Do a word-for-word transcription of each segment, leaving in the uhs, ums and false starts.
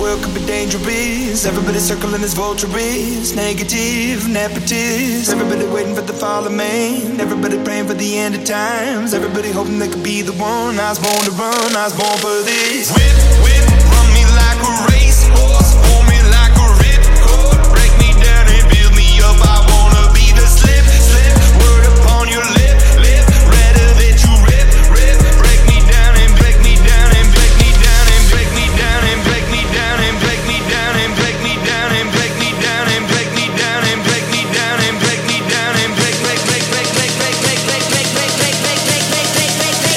world could be dangerous. Everybody circling as vultures, negative, nepotist. Everybody waiting for the fall of man. Everybody praying for the end of times. Everybody hoping they could be the one. I was born to run, I was born for this. Whip, whip, run me like a racehorse, pull me like a ripcord, break me down and build me up. I wanna be the slip, slip, word upon your lip, lip, rather that you rip, rip, break me down and break me down and break me down and break me down and break me down and break me down and break me down and break me down and break me down and break me down and break me down and break break break break break break break break break break break break break break break break.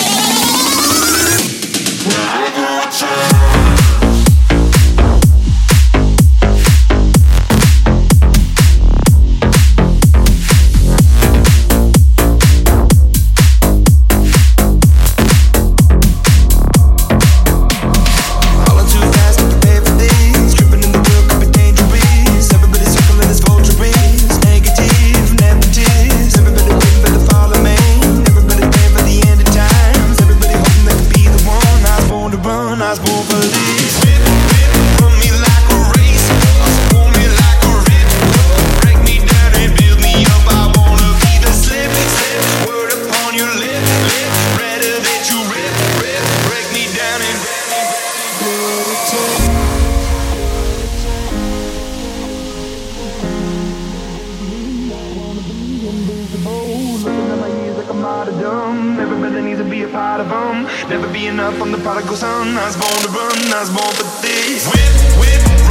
Everybody needs to be a part of them. Never be enough, I'm the prodigal son. I was born to run, I was born for this. Whip, whip.